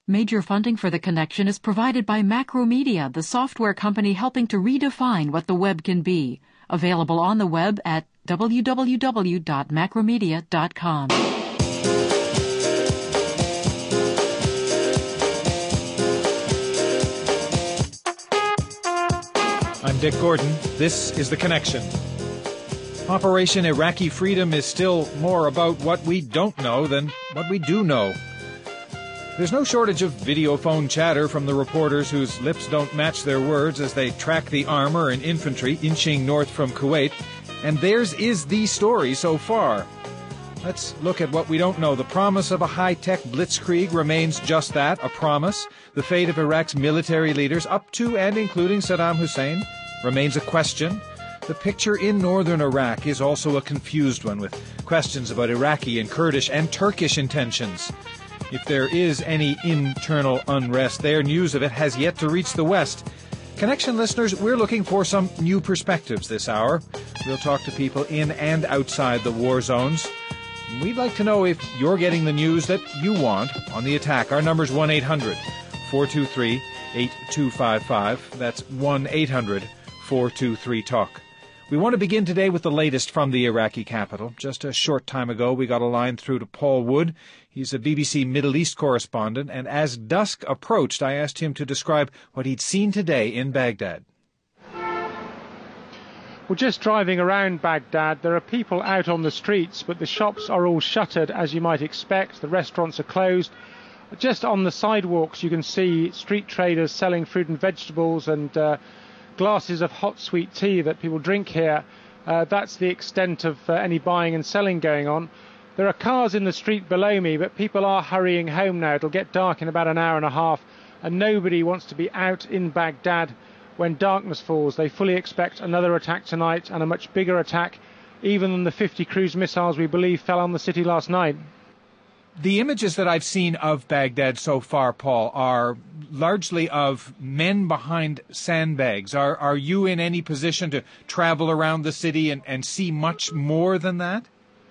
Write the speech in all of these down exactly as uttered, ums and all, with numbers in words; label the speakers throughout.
Speaker 1: Major funding for The Connection is provided by Macromedia, the software company helping to redefine what the web can be. Available on the web at w w w dot macromedia dot com.
Speaker 2: I'm Dick Gordon. This is The Connection. Operation Iraqi Freedom is still more about what we don't know than what we do know. There's no shortage of videophone chatter from the reporters whose lips don't match their words as they track the armor and infantry inching north from Kuwait, and theirs is the story so far. Let's look at what we don't know. The promise of a high-tech blitzkrieg remains just that, a promise. The fate of Iraq's military leaders, up to and including Saddam Hussein, remains a question. The picture in northern Iraq is also a confused one, with questions about Iraqi and Kurdish and Turkish intentions. If there is any internal unrest there, news of it has yet to reach the West. Connection listeners, we're looking for some new perspectives this hour. We'll talk to people in and outside the war zones. We'd like to know if you're getting the news that you want on the attack. Our number's one eight hundred four two three eight two five five. That's one eight hundred four two three talk. We want to begin today with the latest from the Iraqi capital. Just a short time ago, we got a line through to Paul Wood. He's a B B C Middle East correspondent, and as dusk approached, I asked him to describe what he'd seen today in Baghdad.
Speaker 3: Well, just driving around Baghdad, there are people out on the streets, but the shops are all shuttered, as you might expect. The restaurants are closed. Just on the sidewalks, you can see street traders selling fruit and vegetables and uh, glasses of hot sweet tea that people drink here. Uh, that's the extent of uh, any buying and selling going on. There are cars in the street below me, but people are hurrying home now. It'll get dark in about an hour and a half, and nobody wants to be out in Baghdad when darkness falls. They fully expect another attack tonight, and a much bigger attack, even than the fifty cruise missiles we believe fell on the city last night.
Speaker 2: The images that I've seen of Baghdad so far, Paul, are largely of men behind sandbags. Are are you in any position to travel around the city and, and see much more than that?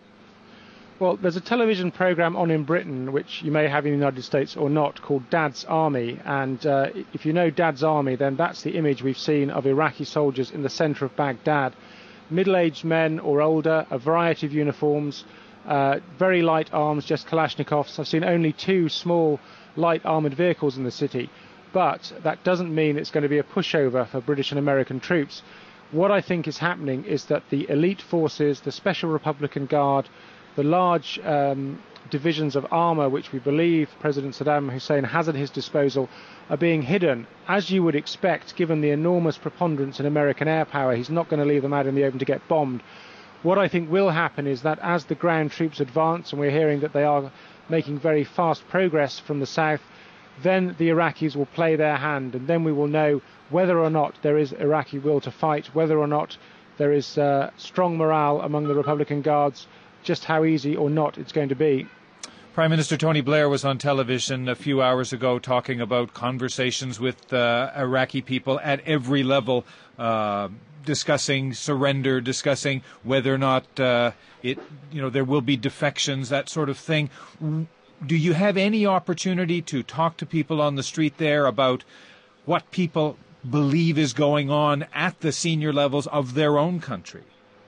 Speaker 3: Well, there's a television program on in Britain, which you may have in the United States or not, called Dad's Army. And uh, if you know Dad's Army, then that's the image we've seen of Iraqi soldiers in the centre of Baghdad. Middle-aged men or older, a variety of uniforms, uh, very light arms, just Kalashnikovs. I've seen only two small light armoured vehicles in the city. But that doesn't mean it's going to be a pushover for British and American troops. What I think is happening is that the elite forces, the Special Republican Guard, the large um, divisions of armour which we believe President Saddam Hussein has at his disposal are being hidden, as you would expect, given the enormous preponderance in American air power. He's not going to leave them out in the open to get bombed. What I think will happen is that as the ground troops advance, and we're hearing that they are making very fast progress from the south, then the Iraqis will play their hand, and then we will know whether or not there is Iraqi will to fight, whether or not there is uh, strong morale among the Republican Guards, just how easy or not it's going to be.
Speaker 2: Prime Minister Tony Blair was on television a few hours ago talking about conversations with uh, Iraqi people at every level, uh, discussing surrender, discussing whether or not uh, it, you know, there will be defections, that sort of thing. Do you have any opportunity to talk to people on the street there about what people believe is going on at the senior levels of their own country?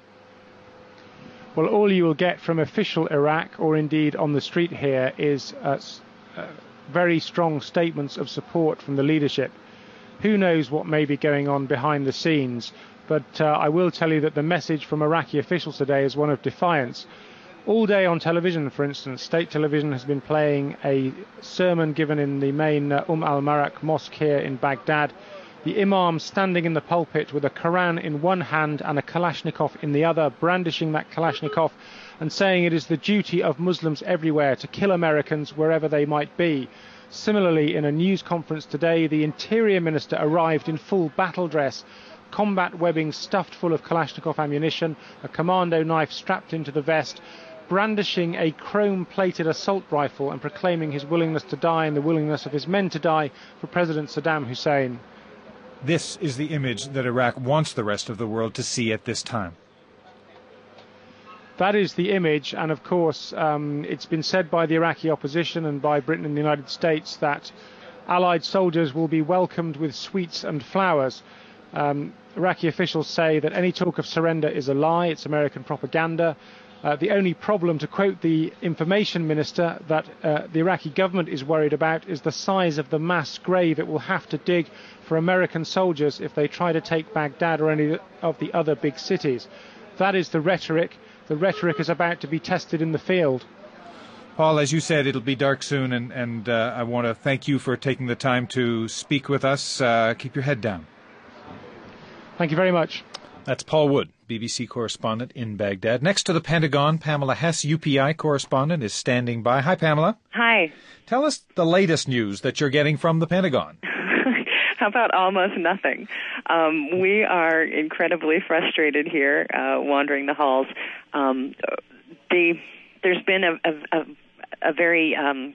Speaker 3: Well, all you will get from official Iraq, or indeed on the street here, is uh, uh, very strong statements of support from the leadership. Who knows what may be going on behind the scenes, but uh, I will tell you that the message from Iraqi officials today is one of defiance. All day on television, for instance, state television has been playing a sermon given in the main uh, Umm al-Marak mosque here in Baghdad. The imam standing in the pulpit with a Quran in one hand and a Kalashnikov in the other, brandishing that Kalashnikov and saying it is the duty of Muslims everywhere to kill Americans wherever they might be. Similarly, in a news conference today, the Interior Minister arrived in full battle dress, combat webbing stuffed full of Kalashnikov ammunition, a commando knife strapped into the vest, brandishing a chrome-plated assault rifle and proclaiming his willingness to die and the willingness of his men to die for President Saddam Hussein.
Speaker 2: This is the image that Iraq wants the rest of the world to see at this time.
Speaker 3: that is the image, and of course um, it's been said by the Iraqi opposition and by Britain and the United States that Allied soldiers will be welcomed with sweets and flowers. Um, Iraqi officials say that any talk of surrender is a lie, it's American propaganda. Uh, the only problem, to quote the information minister, that uh, the Iraqi government is worried about is the size of the mass grave it will have to dig for American soldiers if they try to take Baghdad or any of the other big cities. That is the rhetoric. The rhetoric is about to be tested in the field.
Speaker 2: Paul, as you said, it'll be dark soon, and, and uh, I want to thank you for taking the time to speak with us. Uh, keep your head down.
Speaker 3: Thank you very much.
Speaker 2: That's Paul Wood, B B C correspondent in Baghdad. Next to the Pentagon, Pamela Hess, U P I correspondent, is standing by. Hi, Pamela.
Speaker 4: Hi.
Speaker 2: Tell us the latest news that you're getting from the Pentagon.
Speaker 4: How about almost nothing? Um, we are incredibly frustrated here, uh, wandering the halls. Um, the, there's been a, a, a, a very... Um,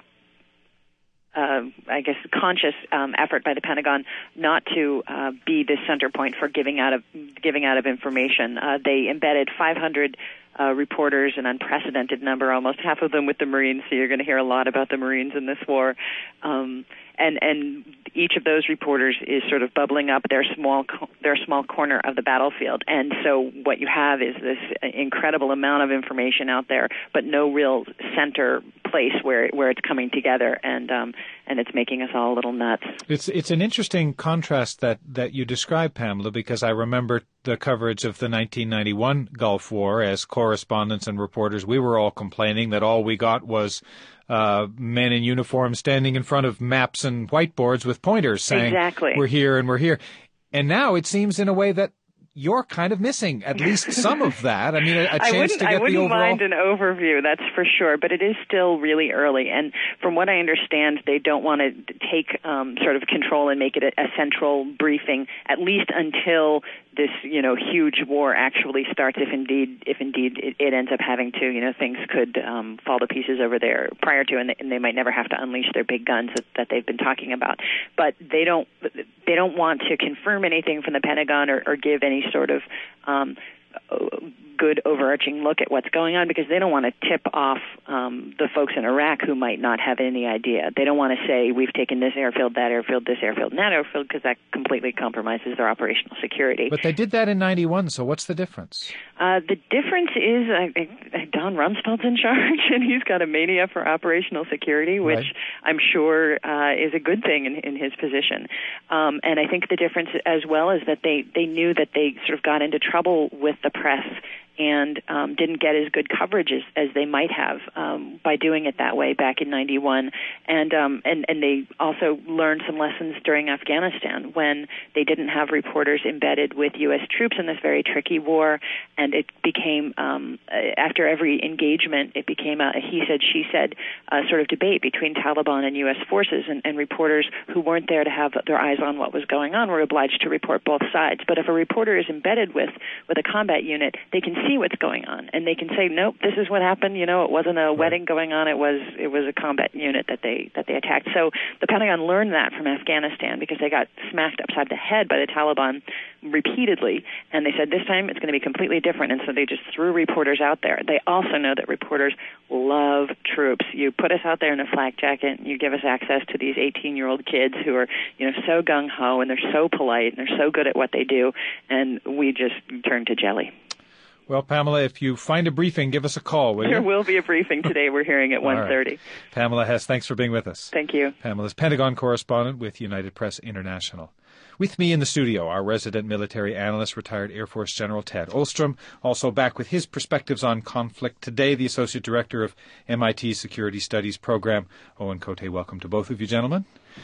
Speaker 4: Uh, I guess, conscious um, effort by the Pentagon not to uh, be the center point for giving out of giving out of information. Uh, they embedded five hundred uh, reporters, an unprecedented number, almost half of them with the Marines. So you're going to hear a lot about the Marines in this war. Um, and and each of those reporters is sort of bubbling up their small their small corner of the battlefield. And so what you have is this incredible amount of information out there, but no real center place where where it's coming together, and um, and it's making us all a little nuts.
Speaker 2: It's it's an interesting contrast that, that you describe, Pamela, because I remember the coverage of the nineteen ninety-one Gulf War as correspondents and reporters. We were all complaining that all we got was uh, men in uniform standing in front of maps and whiteboards with pointers saying,
Speaker 4: exactly,
Speaker 2: we're here and we're here. And now it seems in a way that you're kind of missing at least some of that. I mean, a, a chance to get the overall...
Speaker 4: I wouldn't mind an overview, that's for sure, but it is still really early. And from what I understand, they don't want to take um, sort of control and make it a, a central briefing, at least until this, you know, huge war actually starts, if indeed if indeed it, it ends up having to. You know, things could um, fall to pieces over there prior to, and they, and they might never have to unleash their big guns that, that they've been talking about. But they don't they don't want to confirm anything from the Pentagon or, or give any sort of um, good overarching look at what's going on, because they don't want to tip off um, the folks in Iraq who might not have any idea. They don't want to say, we've taken this airfield, that airfield, this airfield, and that airfield, because that completely compromises their operational security.
Speaker 2: But they did that in ninety-one, so what's the difference?
Speaker 4: Uh, the difference is uh, Don Rumsfeld's in charge, and he's got a mania for operational security, which right. I'm sure uh, is a good thing in, in his position. Um, and I think the difference as well is that they, they knew that they sort of got into trouble with the press and um, didn't get as good coverage as, as they might have um, by doing it that way back in ninety-one. And, um, and and they also learned some lessons during Afghanistan when they didn't have reporters embedded with U S troops in this very tricky war, and it became, um, after every engagement, it became a he said, she said uh, sort of debate between Taliban and U S forces, and, and reporters who weren't there to have their eyes on what was going on were obliged to report both sides. But if a reporter is embedded with, with a combat unit, they can see what's going on, and they can say, nope, this is what happened. You know, it wasn't a wedding going on. It was it was a combat unit that they that they attacked. So the Pentagon learned that from Afghanistan, because they got smacked upside the head by the Taliban repeatedly, and they said this time it's going to be completely different. And so they just threw reporters out there. They also know that reporters love troops. You put us out there in a flak jacket, and you give us access to these eighteen-year-old kids who are, you know, so gung-ho, and they're so polite, and they're so good at what they do, and we just turn to jelly.
Speaker 2: Well, Pamela, if you find a briefing, give us a call, will you?
Speaker 4: There will be a briefing today. We're hearing at one thirty.
Speaker 2: Right. Pamela Hess, thanks for being with us.
Speaker 4: Thank you.
Speaker 2: Pamela's Pentagon correspondent with United Press International. With me in the studio, our resident military analyst, retired Air Force General Ted Olstrom, also back with his perspectives on conflict today, the Associate Director of M I T's Security Studies Program, Owen Cote. Welcome to both of you, gentlemen.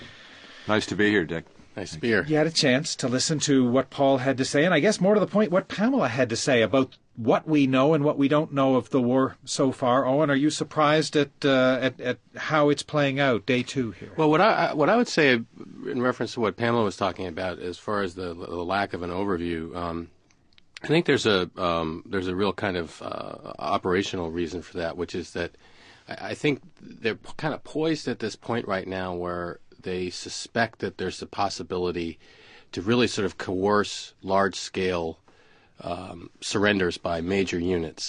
Speaker 5: Nice to be here, Dick.
Speaker 6: Nice to be here.
Speaker 2: You had a chance to listen to what Paul had to say, and I guess more to the point, what Pamela had to say about what we know and what we don't know of the war so far. Owen, are you surprised at uh, at, at how it's playing out, day two here?
Speaker 6: Well, what I what I would say in reference to what Pamela was talking about, as far as the, the lack of an overview, um, I think there's a um, there's a real kind of uh, operational reason for that, which is that I, I think they're kind of poised at this point right now where they suspect that there's a possibility to really sort of coerce large-scale um, surrenders by major units.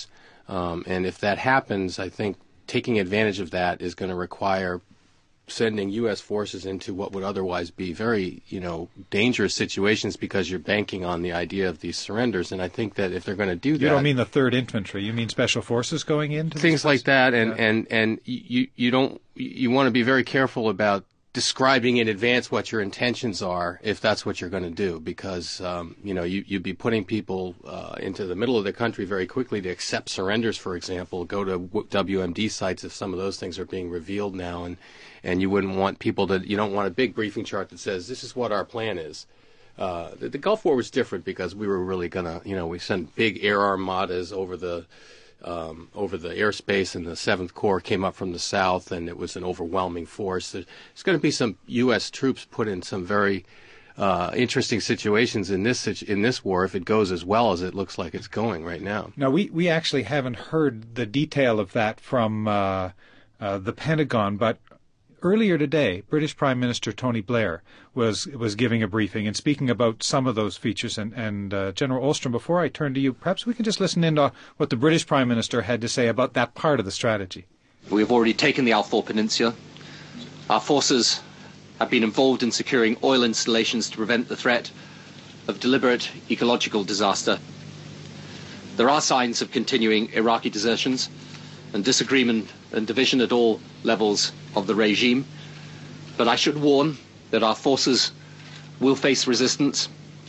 Speaker 6: Um, and if that happens, I think taking advantage of that is going to require sending U S forces into what would otherwise be very, you know, dangerous situations because you're banking on the idea of these surrenders. And I think that if they're going to do that...
Speaker 2: You don't mean the third Infantry. You mean Special Forces going into
Speaker 6: things like that. And,
Speaker 2: yeah.
Speaker 6: and, and you, you don't... You want to be very careful about describing in advance what your intentions are if that's what you're going to do, because um, you know you, you'd be putting people uh, into the middle of the country very quickly to accept surrenders, for example, go to W M D sites if some of those things are being revealed now, and and you wouldn't want people to, you don't want a big briefing chart that says this is what our plan is. Uh, the, the Gulf War was different because we were really going to, you know, we sent big air armadas over the Um, over the airspace, and the seventh Corps came up from the south, and it was an overwhelming force. There's going to be some U S troops put in some very uh, interesting situations in this in this war if it goes as well as it looks like it's going right now.
Speaker 2: Now, we, we actually haven't heard the detail of that from uh, uh, the Pentagon, but earlier today, British Prime Minister Tony Blair was was giving a briefing and speaking about some of those features. And, and uh, General Ostrom, before I turn to you, perhaps we can just listen in to what the British Prime Minister had to say about that part of the strategy.
Speaker 7: We have already taken the Alfour Peninsula. Our forces have been involved in securing oil installations to prevent the threat of deliberate ecological disaster. There are signs of continuing Iraqi desertions and disagreement and division at all levels of the regime. But I should warn that our forces will face resistance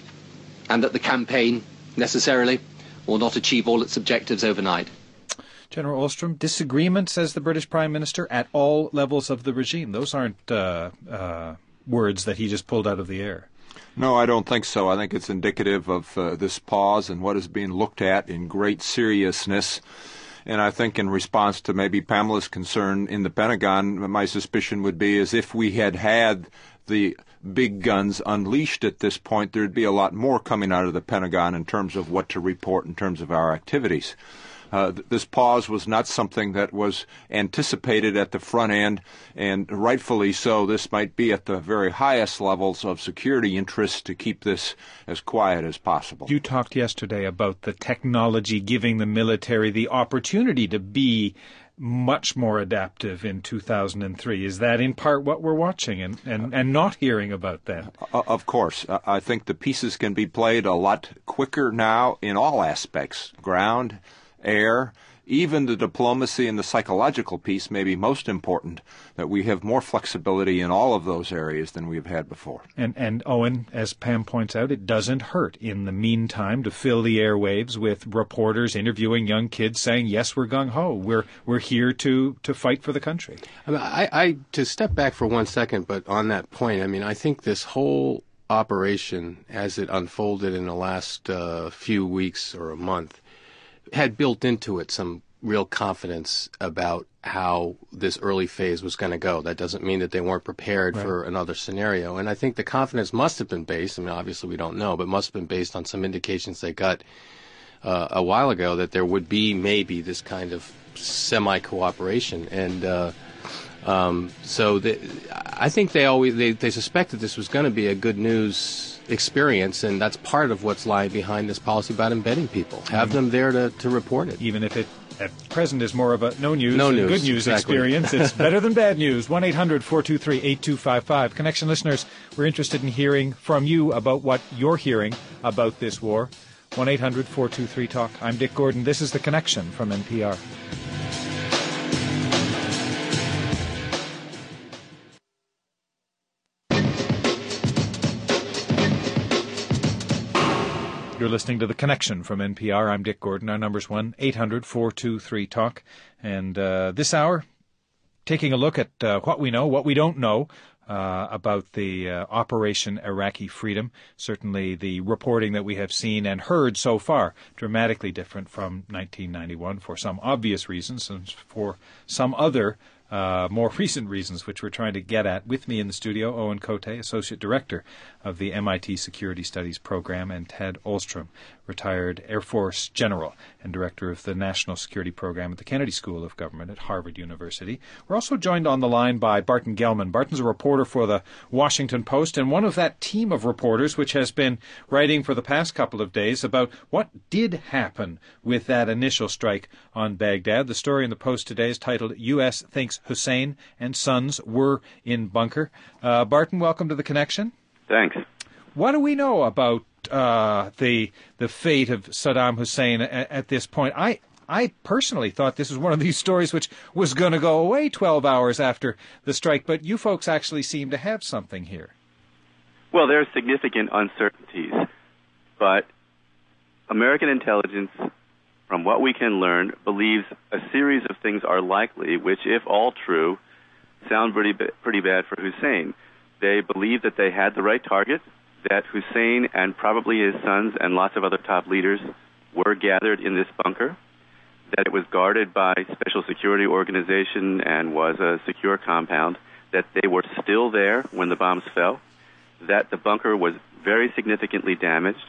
Speaker 7: and that the campaign necessarily will not achieve all its objectives overnight.
Speaker 2: General Ostrom, disagreement, says the British Prime Minister, at all levels of the regime. Those aren't uh, uh, words that he just pulled out of the air.
Speaker 8: No, I don't think so. I think it's indicative of uh, this pause and what is being looked at in great seriousness. And I think in response to maybe Pamela's concern in the Pentagon, my suspicion would be as if we had had the big guns unleashed at this point, there'd be a lot more coming out of the Pentagon in terms of what to report in terms of our activities. Uh, th- this pause was not something that was anticipated at the front end, and rightfully so. This might be at the very highest levels of security interest to keep this as quiet as possible.
Speaker 2: You talked yesterday about the technology giving the military the opportunity to be much more adaptive in two thousand three. Is that in part what we're watching and, and, and not hearing about then?
Speaker 8: Uh, of course. Uh, I think the pieces can be played a lot quicker now in all aspects, ground, air, even the diplomacy and the psychological piece may be most important, that we have more flexibility in all of those areas than we've had before.
Speaker 2: And, and Owen, as Pam points out, it doesn't hurt in the meantime to fill the airwaves with reporters interviewing young kids saying, yes, we're gung-ho, we're we're here to, to fight for the country.
Speaker 6: I, mean, I, I to step back for one second, but on that point, I mean, I think this whole operation, as it unfolded in the last uh, few weeks or a month, had built into it some real confidence about how this early phase was going to go. That doesn't mean that they weren't prepared right. for another scenario. And I think the confidence must have been based, I mean, obviously we don't know, but must have been based on some indications they got uh, a while ago that there would be maybe this kind of semi-cooperation. And uh, um, so the, I think they always, they, they suspected this was going to be a good news experience, and that's part of what's lying behind this policy about embedding people. Have mm-hmm. them there to, to report it.
Speaker 2: Even if it at present is more of a no news,
Speaker 6: no news
Speaker 2: good news
Speaker 6: exactly.
Speaker 2: experience. It's better than bad news. one eight hundred four two three eight two five five. Connection listeners, we're interested in hearing from you about what you're hearing about this war. one eight hundred four two three talk. I'm Dick Gordon. This is The Connection from N P R. You're listening to The Connection from N P R. I'm Dick Gordon. Our number's one eight hundred four two three talk. And uh, this hour, taking a look at uh, what we know, what we don't know uh, about the uh, Operation Iraqi Freedom. Certainly the reporting that we have seen and heard so far, dramatically different from nineteen ninety-one for some obvious reasons, and for some other uh, more recent reasons, which we're trying to get at. With me in the studio, Owen Cote, Associate Director of the M I T Security Studies Program, and Ted Olstrom, retired Air Force General and Director of the National Security Program at the Kennedy School of Government at Harvard University. We're also joined on the line by Barton Gellman. Barton's a reporter for the Washington Post and one of that team of reporters which has been writing for the past couple of days about what did happen with that initial strike on Baghdad. The story in the Post today is titled, U S Thinks Hussein and Sons Were in Bunker. Uh, Barton, welcome to The Connection.
Speaker 9: Thanks.
Speaker 2: What do we know about uh, the the fate of Saddam Hussein at, at this point? I I personally thought this was one of these stories which was going to go away twelve hours after the strike, but you folks actually seem to have something here.
Speaker 9: Well, there are significant uncertainties, but American intelligence, from what we can learn, believes a series of things are likely, which, if all true, sound pretty, pretty bad for Hussein. They believe that they had the right target, that Hussein and probably his sons and lots of other top leaders were gathered in this bunker, that it was guarded by special security organization and was a secure compound, that they were still there when the bombs fell, that the bunker was very significantly damaged.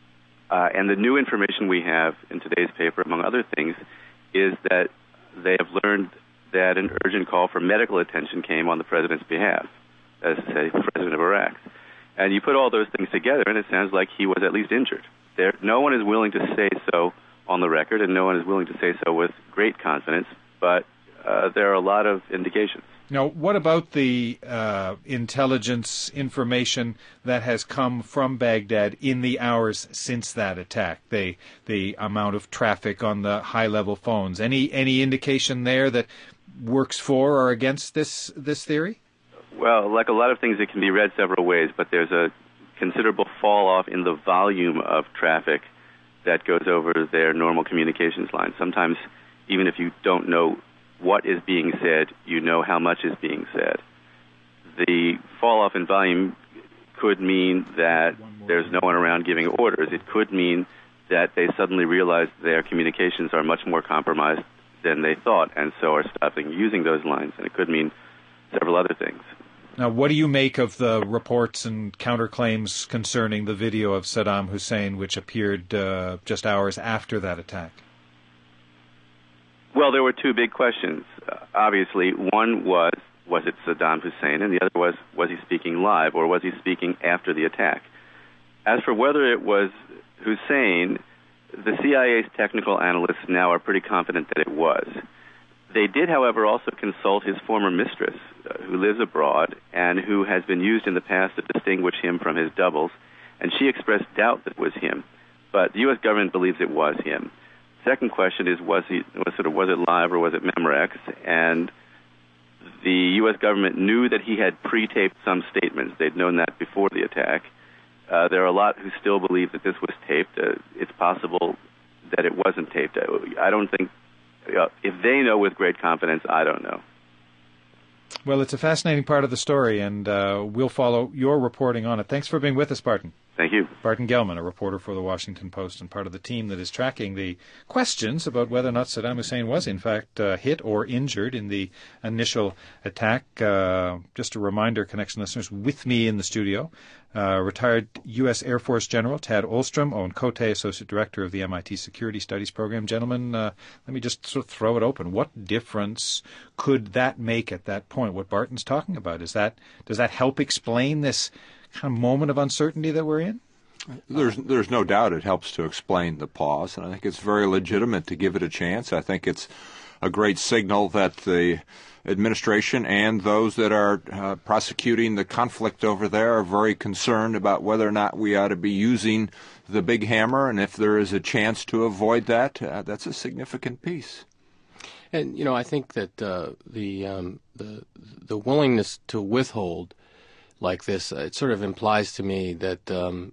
Speaker 9: Uh, and the new information we have in today's paper, among other things, is that they have learned that an urgent call for medical attention came on the president's behalf, as to say, the president of Iraq. And you put all those things together, and it sounds like he was at least injured. There, no one is willing to say so on the record, and no one is willing to say so with great confidence, but uh, there are a lot of indications.
Speaker 2: Now, what about the uh, intelligence information that has come from Baghdad in the hours since that attack? The the amount of traffic on the high-level phones. Any any indication there that works for or against this this theory?
Speaker 9: Well, like a lot of things, it can be read several ways, but there's a considerable fall-off in the volume of traffic that goes over their normal communications lines. Sometimes, even if you don't know what is being said, you know how much is being said. The fall-off in volume could mean that there's no one around giving orders. It could mean that they suddenly realize their communications are much more compromised than they thought, and so are stopping using those lines. And it could mean several other things.
Speaker 2: Now, what do you make of the reports and counterclaims concerning the video of Saddam Hussein, which appeared uh, just hours after that attack?
Speaker 9: Well, there were two big questions. Uh, obviously, one was, was it Saddam Hussein? And the other was, was he speaking live, or was he speaking after the attack? As for whether it was Hussein, the C I A's technical analysts now are pretty confident that it was. They did, however, also consult his former mistress, uh, who lives abroad and who has been used in the past to distinguish him from his doubles, and she expressed doubt that it was him. But the U S government believes it was him. Second question is, was he was sort of was it live or was it Memorex? And the U S government knew that he had pre-taped some statements. They'd known that before the attack. Uh, there are a lot who still believe that this was taped. Uh, it's possible that it wasn't taped. I don't think. Uh, if they know with great confidence, I don't know.
Speaker 2: Well, it's a fascinating part of the story, and uh, we'll follow your reporting on it. Thanks for being with us, Barton.
Speaker 9: Thank you.
Speaker 2: Barton Gellman, a reporter for the Washington Post and part of the team that is tracking the questions about whether or not Saddam Hussein was, in fact, uh, hit or injured in the initial attack. Uh, just a reminder, Connection listeners, with me in the studio, uh, retired U S Air Force General Ted Olstrom, Owen Cote, Associate Director of the M I T Security Studies Program. Gentlemen, uh, let me just sort of throw it open. What difference could that make at that point? What Barton's talking about, is that does that help explain this kind of moment of uncertainty that we're in?
Speaker 8: There's there's no doubt it helps to explain the pause, and I think it's very legitimate to give it a chance. I think it's a great signal that the administration and those that are uh, prosecuting the conflict over there are very concerned about whether or not we ought to be using the big hammer, and if there is a chance to avoid that, uh, that's a significant piece.
Speaker 6: And, you know, I think that uh, the um, the the willingness to withhold like this, uh, it sort of implies to me that um,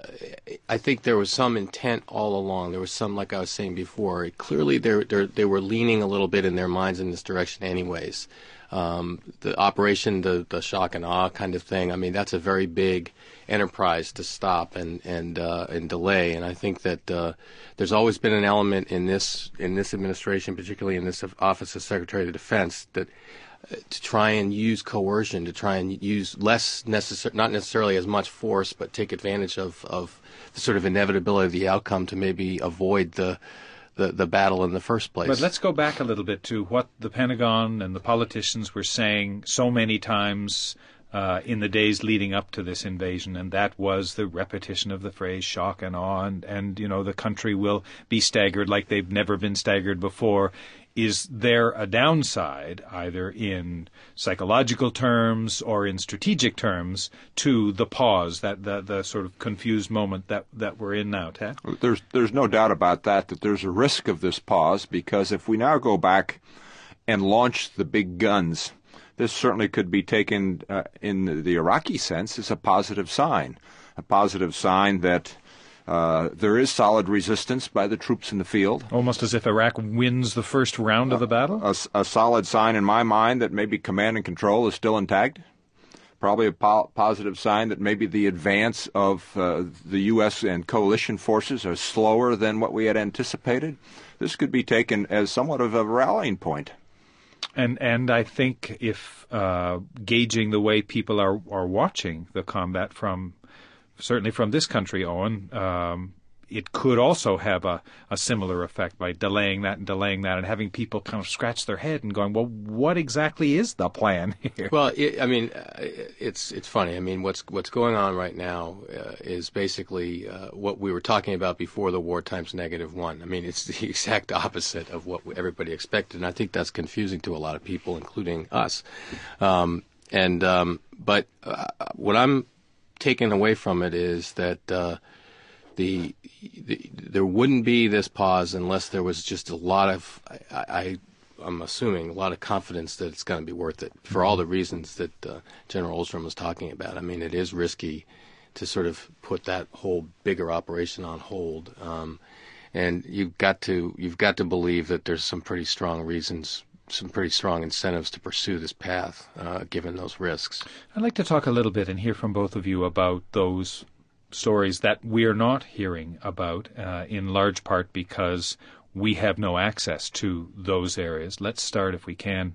Speaker 6: I think there was some intent all along. There was some, like I was saying before, clearly they're, they're, they were leaning a little bit in their minds in this direction anyways. Um, the operation, the, the shock and awe kind of thing, I mean, that's a very big enterprise to stop and and uh, and delay. And I think that uh, there's always been an element in this in this administration, particularly in this office of Secretary of Defense, that to try and use coercion, to try and use less necessar- not necessarily as much force, but take advantage of, of the sort of inevitability of the outcome to maybe avoid the, the the battle in the first place.
Speaker 2: But let's go back a little bit to what the Pentagon and the politicians were saying so many times uh, in the days leading up to this invasion, and that was the repetition of the phrase shock and awe, and, and you know, the country will be staggered like they've never been staggered before. Is there a downside, either in psychological terms or in strategic terms, to the pause, that the, the sort of confused moment that, that we're in now, Ted?
Speaker 8: There's there's no doubt about that, that there's a risk of this pause, because if we now go back and launch the big guns, this certainly could be taken uh, in the Iraqi sense as a positive sign, a positive sign that Uh, there is solid resistance by the troops in the field.
Speaker 2: Almost as if Iraq wins the first round of the battle?
Speaker 8: A, a, a solid sign in my mind that maybe command and control is still intact. Probably a po- positive sign that maybe the advance of uh, the U S and coalition forces are slower than what we had anticipated. This could be taken as somewhat of a rallying point.
Speaker 2: And and I think if uh, gauging the way people are, are watching the combat from certainly from this country, Owen, um, it could also have a, a similar effect by delaying that and delaying that and having people kind of scratch their head and going, well, what exactly is the plan here?
Speaker 6: Well, it, I mean, it's it's funny. I mean, what's what's going on right now uh, is basically uh, what we were talking about before the war times negative one. I mean, it's the exact opposite of what everybody expected, and I think that's confusing to a lot of people, including us. Um, and um, but uh, what I'm taken away from it is that uh, the, the there wouldn't be this pause unless there was just a lot of I, I I'm assuming a lot of confidence that it's going to be worth it for all the reasons that uh, General Olstrom was talking about. I mean, it is risky to sort of put that whole bigger operation on hold, um, and you've got to you've got to believe that there's some pretty strong reasons, some pretty strong incentives to pursue this path, uh, given those risks.
Speaker 2: I'd like to talk a little bit and hear from both of you about those stories that we're not hearing about, uh, in large part because we have no access to those areas. Let's start, if we can,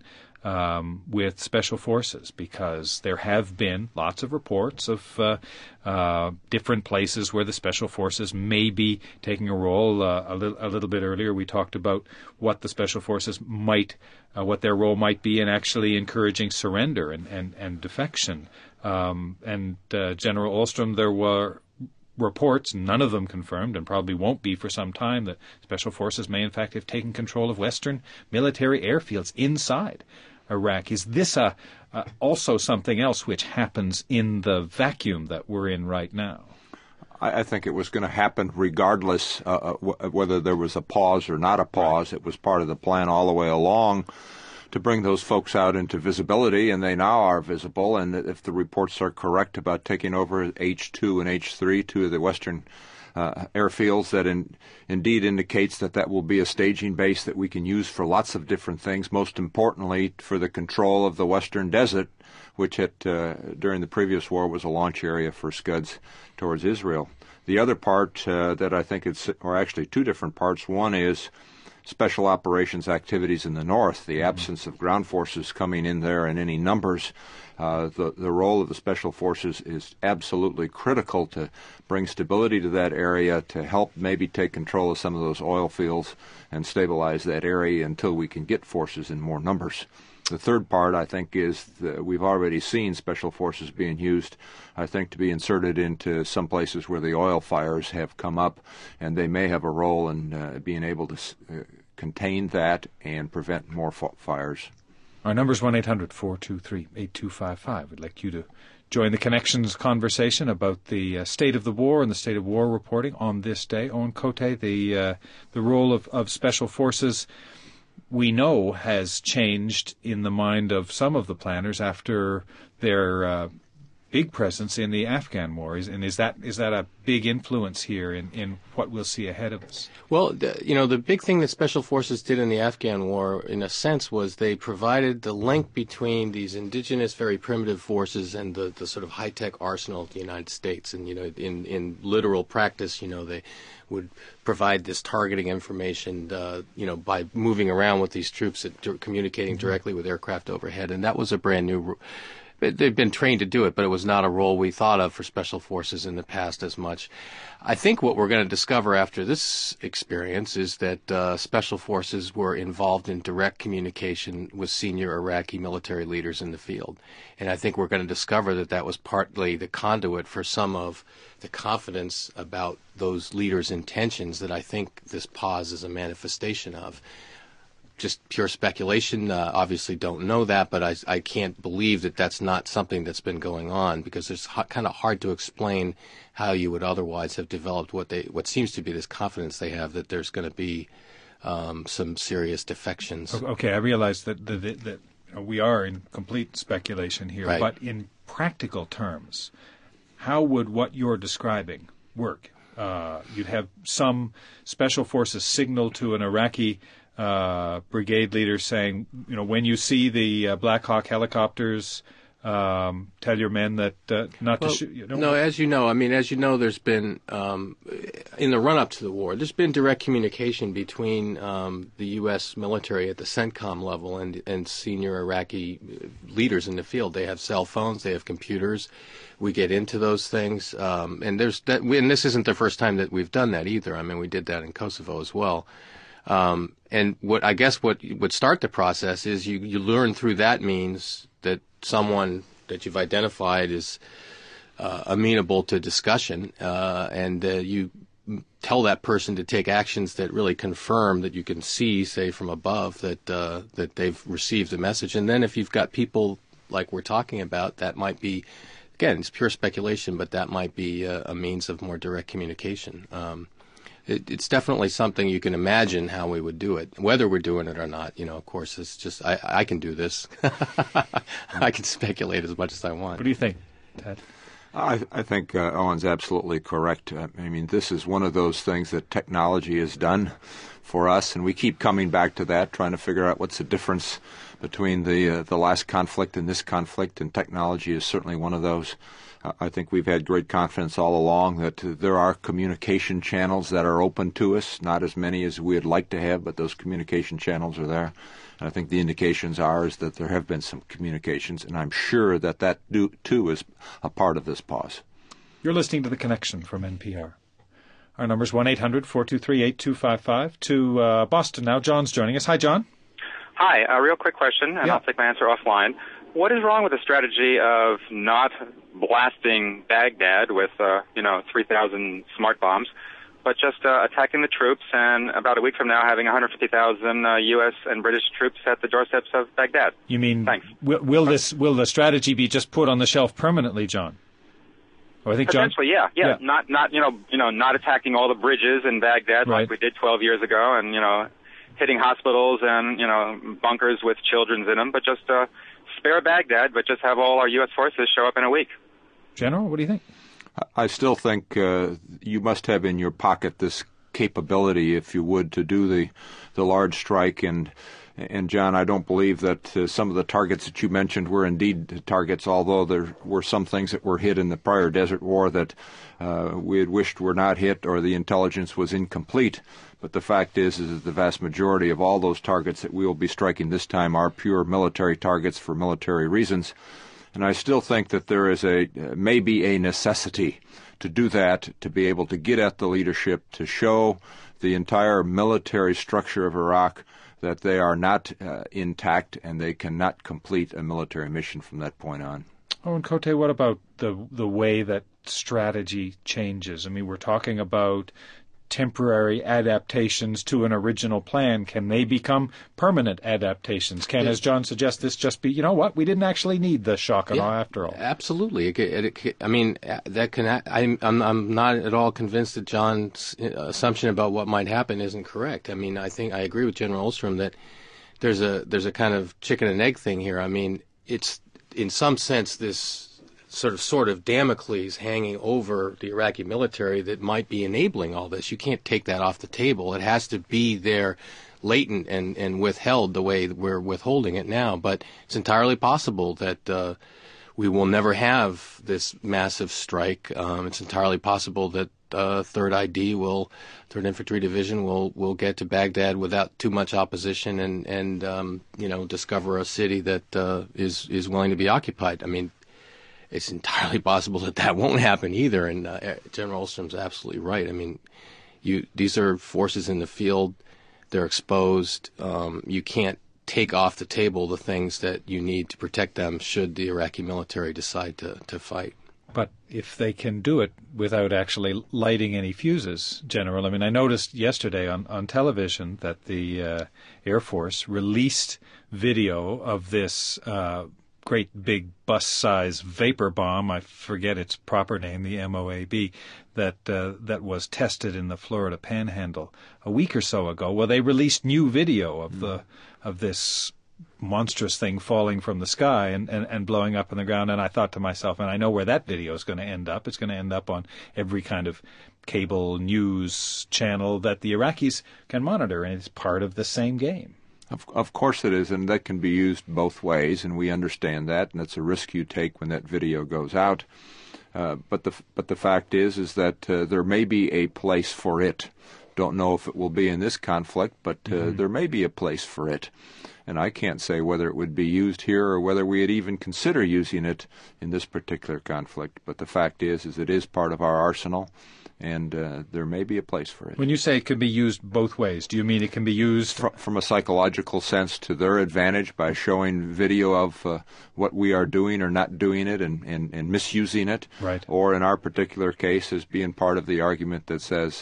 Speaker 2: um, with Special Forces, because there have been lots of reports of uh, uh, different places where the Special Forces may be taking a role. Uh, a, li- a little bit earlier, we talked about what the Special Forces might, uh, what their role might be in actually encouraging surrender and, and, and defection. Um, and uh, General Olstrom, there were reports, none of them confirmed, and probably won't be for some time, that Special Forces may in fact have taken control of Western military airfields inside Iraq. Is this a, uh, also something else which happens in the vacuum that we're in right now?
Speaker 8: I, I think it was going to happen regardless uh, w- whether there was a pause or not a pause. Right. It was part of the plan all the way along to bring those folks out into visibility, and they now are visible. And if the reports are correct about taking over H two and H three, two of the western uh, airfields, that in, indeed indicates that that will be a staging base that we can use for lots of different things, most importantly for the control of the western desert, which had, uh, during the previous war was a launch area for Scuds towards Israel. The other part uh, that I think it's, or actually two different parts, one is special operations activities in the north, the absence of ground forces coming in there in any numbers. Uh, the, the role of the special forces is absolutely critical to bring stability to that area, to help maybe take control of some of those oil fields and stabilize that area until we can get forces in more numbers. The third part, I think, is that we've already seen special forces being used, I think, to be inserted into some places where the oil fires have come up, and they may have a role in uh, being able to uh, contain that and prevent more f- fires.
Speaker 2: Our number is one eight hundred four two three eight two five five. We'd like you to join the Connections conversation about the uh, state of the war and the state of war reporting on this day. Owen Cote, the uh, the role of, of special forces, we know, has changed in the mind of some of the planners after their uh, big presence in the Afghan war. Is, and is that is that a big influence here in, in what we'll see ahead of us?
Speaker 6: Well, the, you know, the big thing that Special Forces did in the Afghan war, in a sense, was they provided the link between these indigenous, very primitive forces and the, the sort of high-tech arsenal of the United States. And, you know, in, in literal practice, you know, they would provide this targeting information, uh, you know, by moving around with these troops and communicating mm-hmm. directly with aircraft overhead. And that was a brand new... They've been trained to do it, but it was not a role we thought of for Special Forces in the past as much. I think what we're going to discover after this experience is that uh, Special Forces were involved in direct communication with senior Iraqi military leaders in the field. And I think we're going to discover that that was partly the conduit for some of the confidence about those leaders' intentions that I think this pause is a manifestation of. Just pure speculation. Uh, obviously don't know that, but I, I can't believe that that's not something that's been going on, because it's ha- kind of hard to explain how you would otherwise have developed what they what seems to be this confidence they have that there's going to be um, some serious defections.
Speaker 2: Okay, I realize that that, that, that you know, we are in complete speculation here,
Speaker 6: right.
Speaker 2: But in practical terms, how would what you're describing work? Uh, you'd have some Special Forces signal to an Iraqi Uh, brigade leader saying, you know, when you see the uh, Black Hawk helicopters, um, tell your men that uh, not
Speaker 6: well,
Speaker 2: to shoot. You know?
Speaker 6: No, as you know, I mean, as you know, there's been, um, in the run-up to the war, there's been direct communication between um, the U S military at the CENTCOM level and, and senior Iraqi leaders in the field. They have cell phones, they have computers. We get into those things, um, and there's that. And this isn't the first time that we've done that either. I mean, we did that in Kosovo as well. Um, and what I guess what would start the process is you, you learn through that means that someone that you've identified is uh, amenable to discussion, uh, and uh, you tell that person to take actions that really confirm that you can see, say, from above that uh, that they've received the message. And then if you've got people like we're talking about, that might be, again, it's pure speculation, but that might be a, a means of more direct communication. Um, It, it's definitely something you can imagine how we would do it. Whether we're doing it or not, you know, of course, it's just, I, I can do this. I can speculate as much as I want.
Speaker 2: What do you think, Ted?
Speaker 8: I, I think uh, Owen's absolutely correct. Uh, I mean, this is one of those things that technology has done for us, and we keep coming back to that, trying to figure out what's the difference between the uh, the last conflict and this conflict, and technology is certainly one of those. I think we've had great confidence all along that uh, there are communication channels that are open to us, not as many as we would like to have, but those communication channels are there. And I think the indications are is that there have been some communications, and I'm sure that that do, too is a part of this pause.
Speaker 2: You're listening to The Connection from N P R. Our number is one eight hundred four two three eight two five five. To uh, Boston now. John's joining us. Hi, John.
Speaker 10: Hi. A real quick question, and
Speaker 2: yeah.
Speaker 10: I'll take my answer offline. What is wrong with the strategy of not blasting Baghdad with, uh, you know, three thousand smart bombs, but just uh, attacking the troops, and about a week from now having one hundred fifty thousand uh, U S and British troops at the doorsteps of Baghdad?
Speaker 2: You mean,
Speaker 10: Thanks.
Speaker 2: Will, will this will the strategy be just put on the shelf permanently, John? Oh, I think John.
Speaker 10: Potentially, yeah, yeah,
Speaker 2: yeah.
Speaker 10: Not, not, you know, you know, not attacking all the bridges in Baghdad
Speaker 2: right.
Speaker 10: like we did twelve years ago, and you know, hitting hospitals and you know, bunkers with children in them, but just uh, spare Baghdad, but just have all our U S forces show up in a week.
Speaker 2: General, what do you think?
Speaker 8: I still think uh, you must have in your pocket this capability, if you would, to do the the large strike. And, and John, I don't believe that uh, some of the targets that you mentioned were indeed targets, although there were some things that were hit in the prior Desert War that uh, we had wished were not hit, or the intelligence was incomplete. But the fact is, is that the vast majority of all those targets that we will be striking this time are pure military targets for military reasons. And I still think that there is a uh, maybe a necessity to do that, to be able to get at the leadership, to show the entire military structure of Iraq that they are not uh, intact and they cannot complete a military mission from that point on.
Speaker 2: Oh, and Cote, what about the the way that strategy changes? I mean, we're talking about temporary adaptations to an original plan. Can they become permanent adaptations? Can, as John suggests, this just be, you know what, we didn't actually need the shock and
Speaker 6: yeah,
Speaker 2: awe after all?
Speaker 6: Absolutely. It, it, it, I mean, that can. I'm, I'm I'm not at all convinced that John's assumption about what might happen isn't correct. I mean, I think I agree with General Ostrom that there's a there's a kind of chicken and egg thing here. I mean, it's in some sense this sort of sort of Damocles hanging over the Iraqi military that might be enabling all this. You can't take that off the table. It has to be there, latent and, and withheld the way we're withholding it now. But it's entirely possible that uh, we will never have this massive strike. Um, it's entirely possible that uh, Third I D will, Third Infantry Division will will get to Baghdad without too much opposition and and um, you know discover a city that uh, is is willing to be occupied. I mean, it's entirely possible that that won't happen either. And uh, General Ulstrom's absolutely right. I mean, you these are forces in the field. They're exposed. Um, you can't take off the table the things that you need to protect them should the Iraqi military decide to, to fight.
Speaker 2: But if they can do it without actually lighting any fuses, General, I mean, I noticed yesterday on, on television that the uh, Air Force released video of this uh, great big bus-size vapor bomb, I forget its proper name, the M O A B, that uh, that was tested in the Florida Panhandle a week or so ago. Well, they released new video of mm. the of this monstrous thing falling from the sky and, and, and blowing up on the ground, and I thought to myself, and I know where that video is going to end up. It's going to end up on every kind of cable news channel that the Iraqis can monitor, and it's part of the same game.
Speaker 8: Of, of course it is, and that can be used both ways, and we understand that, and it's a risk you take when that video goes out. Uh, but the but the fact is, is that uh, there may be a place for it. Don't know if it will be in this conflict, but uh, mm-hmm. there may be a place for it. And I can't say whether it would be used here or whether we would even consider using it in this particular conflict. But the fact is, is it is part of our arsenal, and uh, there may be a place for it.
Speaker 2: When you say it can be used both ways, do you mean it can be used
Speaker 8: from, from a psychological sense to their advantage by showing video of uh, what we are doing or not doing it and, and, and misusing it?
Speaker 2: Right.
Speaker 8: Or in our particular case, as being part of the argument that says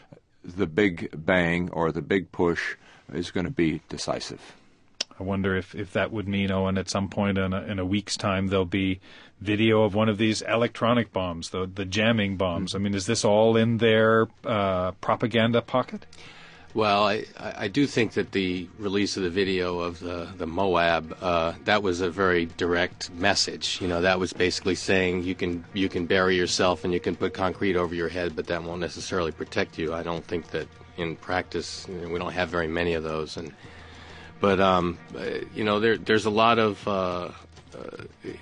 Speaker 8: the big bang or the big push is going to be decisive.
Speaker 2: I wonder if, if that would mean, Owen, at some point in a, in a week's time there'll be video of one of these electronic bombs, the the jamming bombs. Mm-hmm. I mean, is this all in their uh, propaganda pocket?
Speaker 6: Well, I, I do think that the release of the video of the, the Moab, uh, that was a very direct message. You know, that was basically saying you can you can bury yourself and you can put concrete over your head, but that won't necessarily protect you. I don't think that in practice, you know, we don't have very many of those. And But, um, you know, there there's a lot of uh, uh,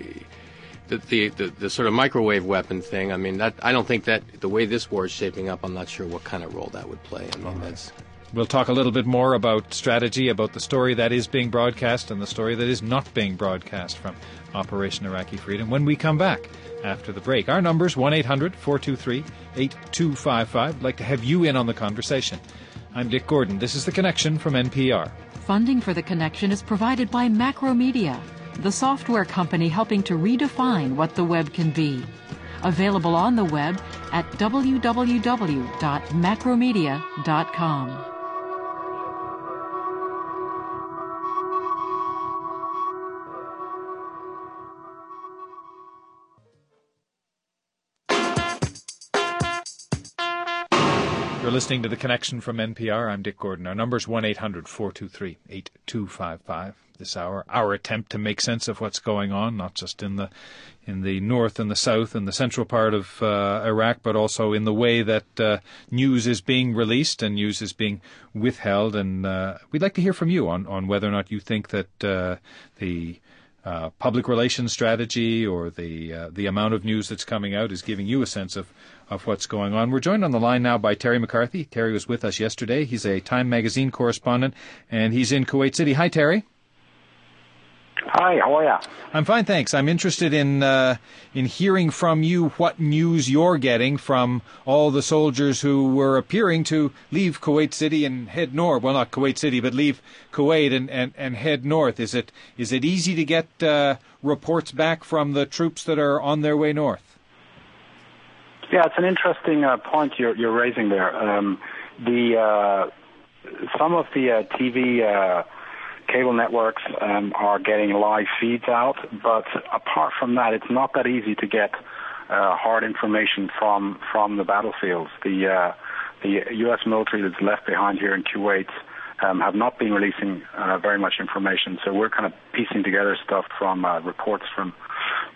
Speaker 6: the, the, the the sort of microwave weapon thing. I mean, that I don't think that the way this war is shaping up, I'm not sure what kind of role that would play. I mean, right. that's...
Speaker 2: We'll talk a little bit more about strategy, about the story that is being broadcast and the story that is not being broadcast from Operation Iraqi Freedom when we come back after the break. Our number's one eight hundred four two three eight two five five. I'd like to have you in on the conversation. I'm Dick Gordon. This is The Connection from N P R.
Speaker 1: Funding for The Connection is provided by Macromedia, the software company helping to redefine what the web can be. Available on the web at w w w dot macromedia dot com.
Speaker 2: You're listening to The Connection from N P R. I'm Dick Gordon. Our number's one eight hundred four two three eight two five five. This hour, our attempt to make sense of what's going on, not just in the in the north and the south and the central part of uh, Iraq, but also in the way that uh, news is being released and news is being withheld. And uh, we'd like to hear from you on, on whether or not you think that uh, the Uh, public relations strategy or the uh, the amount of news that's coming out is giving you a sense of, of what's going on. We're joined on the line now by Terry McCarthy. Terry was with us yesterday. He's a Time magazine correspondent, and he's in Kuwait City. Hi, Terry.
Speaker 11: Hi, how are you?
Speaker 2: I'm fine, thanks. I'm interested in uh, in hearing from you what news you're getting from all the soldiers who were appearing to leave Kuwait City and head north. Well, not Kuwait City, but leave Kuwait and, and, and head north. Is it is it easy to get uh, reports back from the troops that are on their way north?
Speaker 11: Yeah, it's an interesting uh, point you're, you're raising there. Um, the uh, some of the uh, T V uh, cable networks um, are getting live feeds out, but apart from that, it's not that easy to get uh, hard information from from the battlefields. The uh, the U S military that's left behind here in Kuwait um, have not been releasing uh, very much information, so we're kind of piecing together stuff from uh, reports from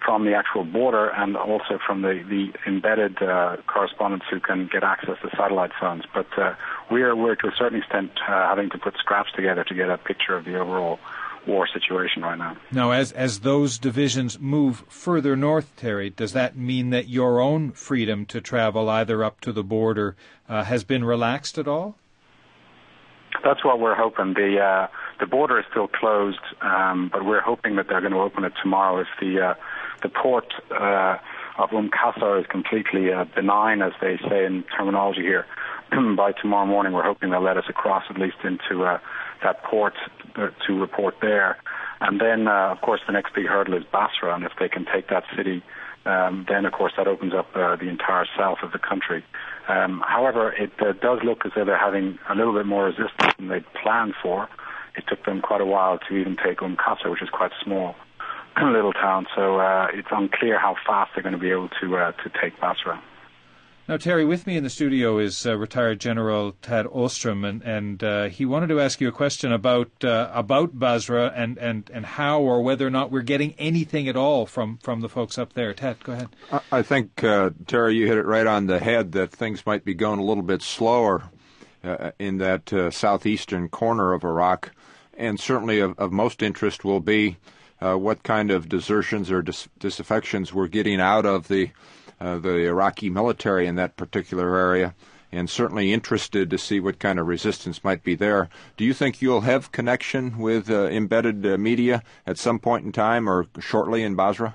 Speaker 11: from the actual border and also from the, the embedded uh, correspondents who can get access to satellite phones. But uh, we're, we're to a certain extent uh, having to put scraps together to get a picture of the overall war situation right now.
Speaker 2: Now, as as those divisions move further north, Terry, does that mean that your own freedom to travel either up to the border uh, has been relaxed at all?
Speaker 11: That's what we're hoping. The uh, the border is still closed, um, but we're hoping that they're going to open it tomorrow. If the uh, the port uh, of Umm Qasr is completely uh, benign, as they say in terminology here, by tomorrow morning we're hoping they'll let us across at least into uh, that port to report there. And then, uh, of course, the next big hurdle is Basra, and if they can take that city, um, then, of course, that opens up uh, the entire south of the country. Um, however, it uh, does look as though they're having a little bit more resistance than they'd planned for. It took them quite a while to even take Umm Qasr, which is quite a small little town, so uh, it's unclear how fast they're going to be able to uh, to take Basra.
Speaker 2: Now, Terry, with me in the studio is uh, retired General Tad Ostrom, and, and uh, he wanted to ask you a question about uh, about Basra and, and, and how or whether or not we're getting anything at all from, from the folks up there. Tad, go ahead.
Speaker 8: I think, uh, Terry, you hit it right on the head that things might be going a little bit slower uh, in that uh, southeastern corner of Iraq, and certainly of, of most interest will be uh, what kind of desertions or dis- disaffections we're getting out of the Uh, the Iraqi military in that particular area, and certainly interested to see what kind of resistance might be there. Do you think you'll have connection with uh, embedded uh, media at some point in time or shortly in Basra?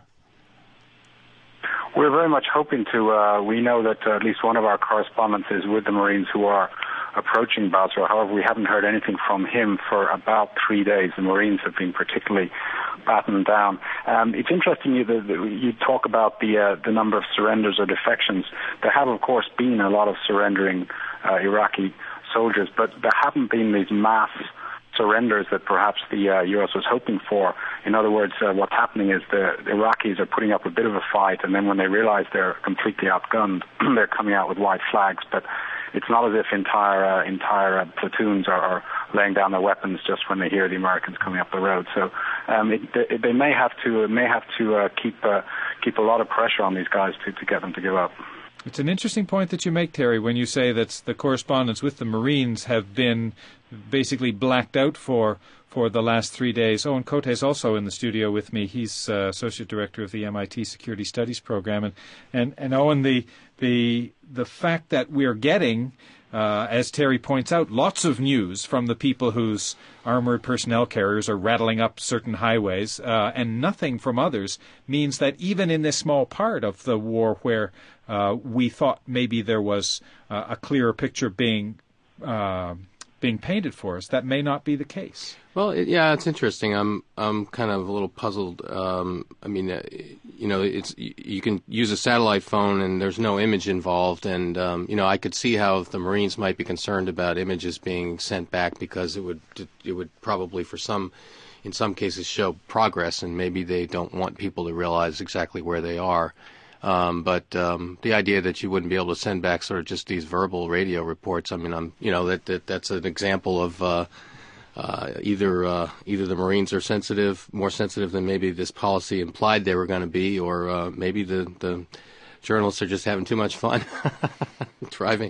Speaker 11: We're very much hoping to. Uh, we know that uh, at least one of our correspondents is with the Marines who are approaching Basra. However, we haven't heard anything from him for about three days. The Marines have been particularly battened down. Um, it's interesting you, the, the, you talk about the uh, the number of surrenders or defections. There have, of course, been a lot of surrendering uh, Iraqi soldiers, but there haven't been these mass surrenders that perhaps the uh, U S was hoping for. In other words, uh, what's happening is the, the Iraqis are putting up a bit of a fight, and then when they realize they're completely outgunned, they're coming out with white flags. But it's not as if entire uh, entire uh, platoons are, are laying down their weapons just when they hear the Americans coming up the road. So um, it, it, they may have to may have to uh, keep uh, keep a lot of pressure on these guys to, to get them to give up.
Speaker 2: It's an interesting point that you make, Terry, when you say that the correspondents with the Marines have been basically blacked out for for the last three days. Owen Cote is also in the studio with me. He's uh, Associate Director of the M I T Security Studies Program. And, and, and Owen, the, the, the fact that we're getting, uh, as Terry points out, lots of news from the people whose armored personnel carriers are rattling up certain highways, uh, and nothing from others, means that even in this small part of the war where uh, we thought maybe there was uh, a clearer picture being uh, being painted for us, that may not be the case.
Speaker 6: Well, it, yeah, it's interesting. I'm I'm kind of a little puzzled. Um, I mean, uh, you know, it's you, you can use a satellite phone and there's no image involved, and um, you know, I could see how the Marines might be concerned about images being sent back because it would it would probably for some, in some cases, show progress, and maybe they don't want people to realize exactly where they are. Um, but um, the idea that you wouldn't be able to send back sort of just these verbal radio reports, I mean, I'm, you know, that, that that's an example of uh, uh, either uh, either the Marines are sensitive, more sensitive than maybe this policy implied they were going to be, or uh, maybe the, the journalists are just having too much fun driving.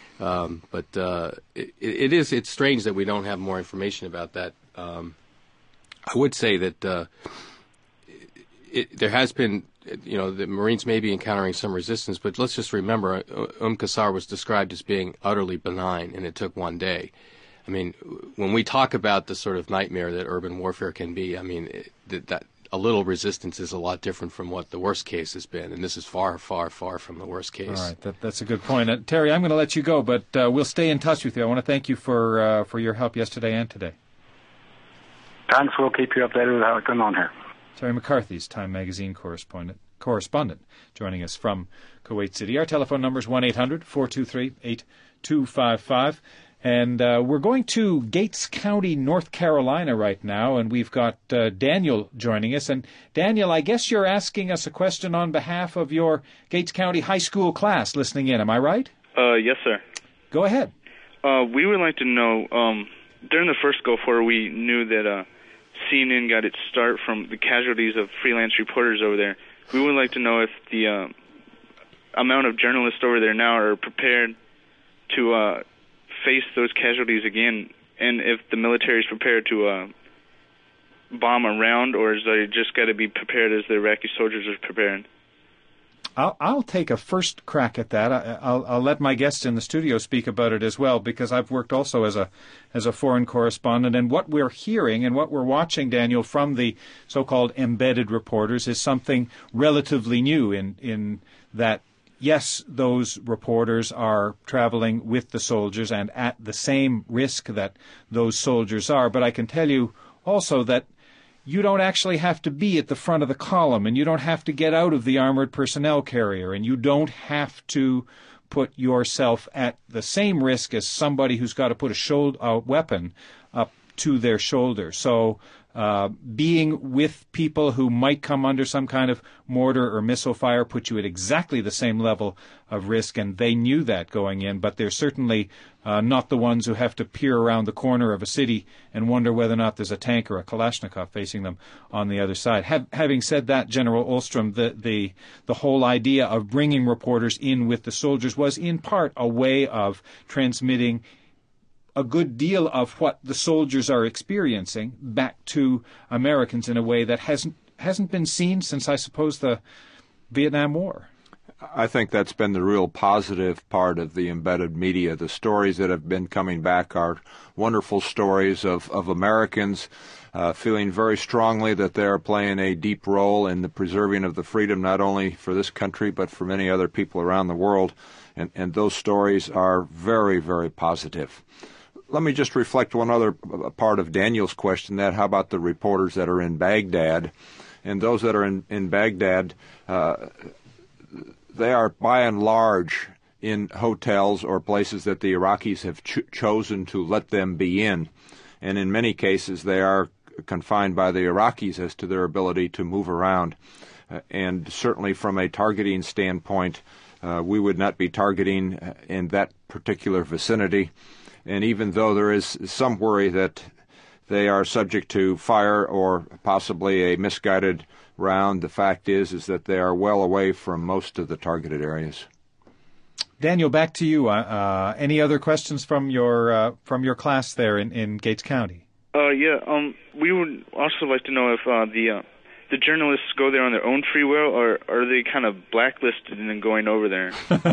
Speaker 6: Um, but uh, it, it is it's strange that we don't have more information about that. Um, I would say that uh, it, there has been. You know, the Marines may be encountering some resistance, but let's just remember, Umm Qasr was described as being utterly benign, and it took one day. I mean, when we talk about the sort of nightmare that urban warfare can be, I mean, it, that, that a little resistance is a lot different from what the worst case has been, and this is far, far, far from the worst case.
Speaker 2: All right, that, that's a good point. Uh, Terry, I'm going to let you go, but uh, we'll stay in touch with you. I want to thank you for uh, for your help yesterday and today.
Speaker 11: Thanks. We'll keep you updated with how it's going on here.
Speaker 2: Terry McCarthy's Time Magazine correspondent, correspondent joining us from Kuwait City. Our telephone number is one eight hundred four two three eight two five five. And uh, we're going to Gates County, North Carolina right now, and we've got uh, Daniel joining us. And Daniel, I guess you're asking us a question on behalf of your Gates County high school class listening in. Am I right?
Speaker 12: Uh, yes, sir.
Speaker 2: Go ahead.
Speaker 12: Uh, we would like to know, um, during the first Gulf War, we knew that uh, C N N got its start from the casualties of freelance reporters over there. we would like to know if the um, amount of journalists over there now are prepared to uh, face those casualties again, and if the military is prepared to uh, bomb around, or is they just got to be prepared as the Iraqi soldiers are preparing?
Speaker 2: I'll, I'll take a first crack at that. I, I'll, I'll let my guests in the studio speak about it as well, because I've worked also as a as a foreign correspondent. And what we're hearing and what we're watching, Daniel, from the so-called embedded reporters is something relatively new in in that, yes, those reporters are traveling with the soldiers and at the same risk that those soldiers are. But I can tell you also that you don't actually have to be at the front of the column, and you don't have to get out of the armored personnel carrier, and you don't have to put yourself at the same risk as somebody who's got to put a, shoulder, a weapon up to their shoulder. So uh, being with people who might come under some kind of mortar or missile fire put you at exactly the same level of risk, and they knew that going in, but they're certainly uh, not the ones who have to peer around the corner of a city and wonder whether or not there's a tank or a Kalashnikov facing them on the other side. Have, having said that, General Olstrom, the, the, the whole idea of bringing reporters in with the soldiers was in part a way of transmitting a good deal of what the soldiers are experiencing back to Americans in a way that hasn't hasn't been seen since, I suppose, the Vietnam War.
Speaker 8: I think that's been the real positive part of the embedded media. The stories that have been coming back are wonderful stories of, of Americans uh, feeling very strongly that they are playing a deep role in the preserving of the freedom, not only for this country, but for many other people around the world. And, and those stories are very, very positive. Let me just reflect one other part of Daniel's question, that how about the reporters that are in Baghdad? And those that are in, in Baghdad, uh, they are by and large in hotels or places that the Iraqis have ch- chosen to let them be in. And in many cases, they are confined by the Iraqis as to their ability to move around. Uh, and certainly from a targeting standpoint, uh, we would not be targeting in that particular vicinity. And even though there is some worry that they are subject to fire or possibly a misguided round, the fact is is that they are well away from most of the targeted areas.
Speaker 2: Daniel, back to you. Uh, uh, any other questions from your uh, from your class there in, in Gates County?
Speaker 12: Uh, yeah. Um, we would also like to know if uh, the uh, the journalists go there on their own free will, or are they kind of blacklisted and then going over there?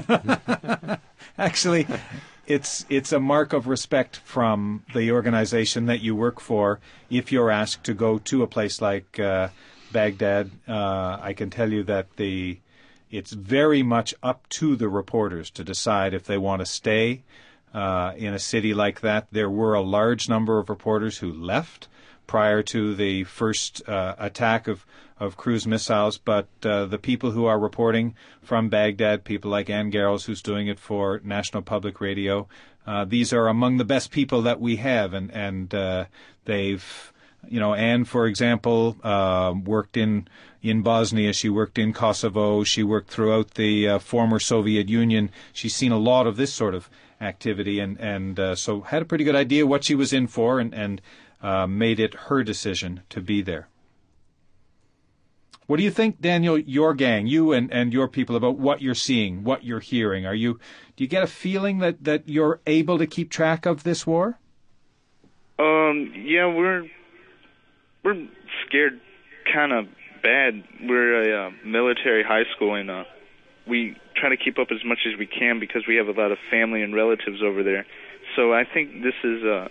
Speaker 2: Actually, it's it's a mark of respect from the organization that you work for if you're asked to go to a place like uh, Baghdad. Uh, I can tell you that the it's very much up to the reporters to decide if they want to stay uh, in a city like that. There were a large number of reporters who left prior to the first uh, attack of, of cruise missiles, but uh, the people who are reporting from Baghdad, people like Ann Garrels, who's doing it for National Public Radio, uh, these are among the best people that we have, and, and uh, they've, you know, Ann, for example, uh, worked in, in Bosnia, she worked in Kosovo, she worked throughout the uh, former Soviet Union. She's seen a lot of this sort of activity, and, and uh, so had a pretty good idea what she was in for, and, and Uh, made it her decision to be there. What do you think, Daniel, your gang, you and, and your people, about what you're seeing, what you're hearing? Are you, do you get a feeling that, that you're able to keep track of this war?
Speaker 12: Um, yeah, we're we're scared kind of bad. We're a uh, military high school, and uh, we try to keep up as much as we can because we have a lot of family and relatives over there. So I think this is a... Uh,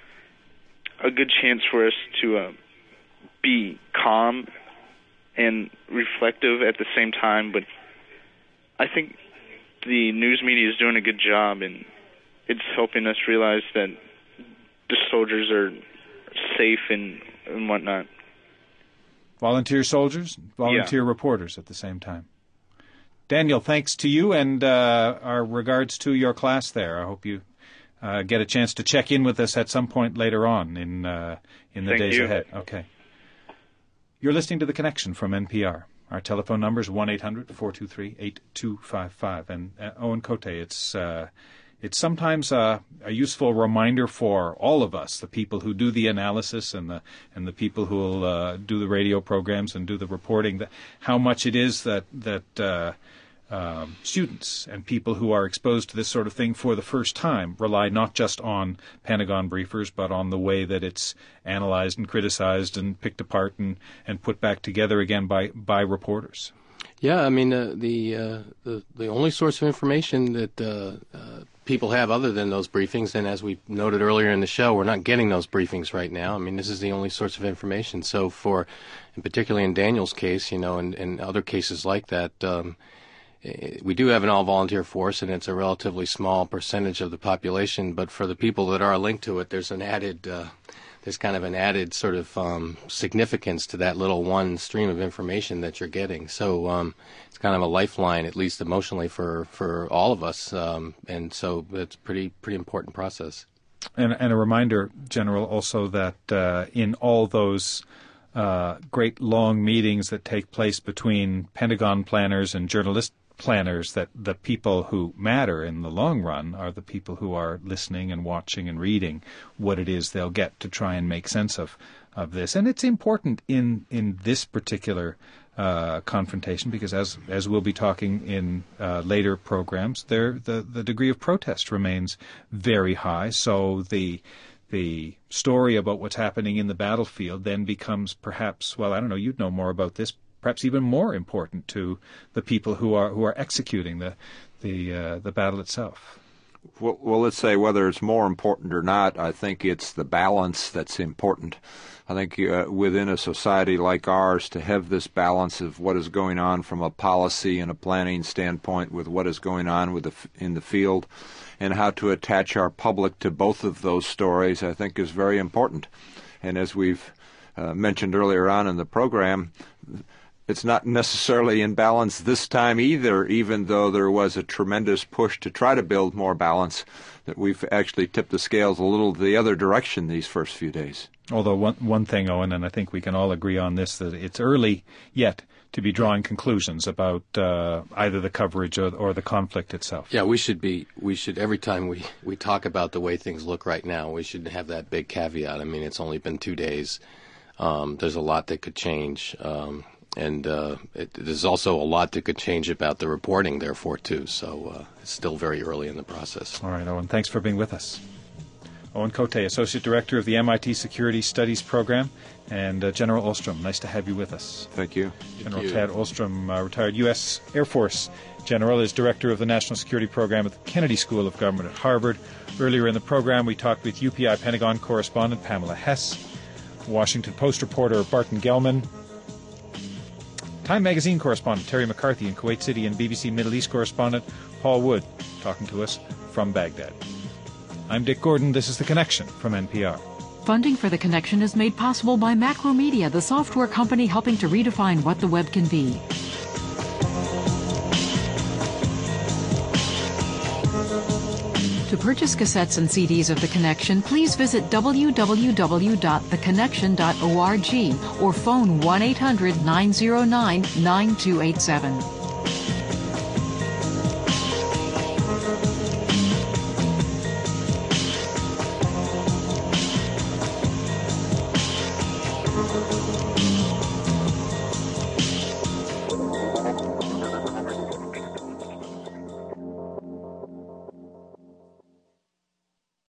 Speaker 12: a good chance for us to uh, be calm and reflective at the same time. But I think the news media is doing a good job, and it's helping us realize that the soldiers are safe and, and whatnot.
Speaker 2: Volunteer soldiers, volunteer yeah. reporters at the same time. Daniel, thanks to you, and uh, our regards to your class there. I hope you Uh, get a chance to check in with us at some point later on in uh, in the
Speaker 12: Thank
Speaker 2: days
Speaker 12: you.
Speaker 2: ahead. Okay. You're listening to The Connection from N P R. Our telephone number is one eight hundred four two three eight two five five. And uh, Owen Cote, it's uh, it's sometimes a, a useful reminder for all of us, the people who do the analysis and the and the people who will uh, do the radio programs and do the reporting, that how much it is that that uh, um, students and people who are exposed to this sort of thing for the first time rely not just on Pentagon briefers, but on the way that it's analyzed and criticized and picked apart and, and put back together again by, by reporters.
Speaker 6: Yeah, I mean, uh, the, uh, the the only source of information that uh, uh, people have other than those briefings, and as we noted earlier in the show, we're not getting those briefings right now. I mean, this is the only source of information. So for, and particularly in Daniel's case, you know, and, and other cases like that, um, we do have an all-volunteer force, and it's a relatively small percentage of the population, but for the people that are linked to it, there's an added... Uh, There's kind of an added sort of um, significance to that little one stream of information that you're getting. So um, it's kind of a lifeline, at least emotionally, for, for all of us. Um, and so it's a pretty, pretty important process.
Speaker 2: And, and a reminder, General, also that uh, in all those uh, great long meetings that take place between Pentagon planners and journalist planners, that the people who matter in the long run are the people who are listening and watching and reading what it is they'll get to try and make sense of, of this. And it's important in, in this particular uh, confrontation because, as as we'll be talking in uh, later programs, there the, the degree of protest remains very high. So the the story about what's happening in the battlefield then becomes perhaps, well, I don't know, you'd know more about this, perhaps even more important to the people who are who are executing the the uh, the battle itself.
Speaker 8: Well, well, let's say whether it's more important or not, I think it's the balance that's important. I think uh, within a society like ours, to have this balance of what is going on from a policy and a planning standpoint with what is going on with the, in the field, and how to attach our public to both of those stories, I think is very important. And as we've uh, mentioned earlier on in the program, it's not necessarily in balance this time either, even though there was a tremendous push to try to build more balance, that we've actually tipped the scales a little the other direction these first few days.
Speaker 2: Although one, one thing, Owen, and I think we can all agree on this, that it's early yet to be drawing conclusions about uh, either the coverage or, or the conflict itself.
Speaker 6: Yeah, we should be, we should, every time we, we talk about the way things look right now, we should have that big caveat. I mean, it's only been two days. Um, there's a lot that could change. Um, And uh, it, there's also a lot that could change about the reporting, therefore, too. So uh, it's still very early in the process.
Speaker 2: All right, Owen, thanks for being with us. Owen Cote, Associate Director of the M I T Security Studies Program, and uh, General Ahlstrom, nice to have you with us.
Speaker 8: Thank you.
Speaker 2: General
Speaker 6: Thank you.
Speaker 2: Tad Ahlstrom, uh, retired U S Air Force General, is Director of the National Security Program at the Kennedy School of Government at Harvard. Earlier in the program, we talked with U P I Pentagon correspondent Pamela Hess, Washington Post reporter Barton Gelman, Time Magazine correspondent Terry McCarthy in Kuwait City, and B B C Middle East correspondent Paul Wood talking to us from Baghdad. I'm Dick Gordon. This is The Connection from N P R.
Speaker 1: Funding for The Connection is made possible by Macromedia, the software company helping to redefine what the web can be. To purchase cassettes and C Ds of The Connection, please visit w w w dot the connection dot org or phone one eight hundred nine zero nine nine two eight seven.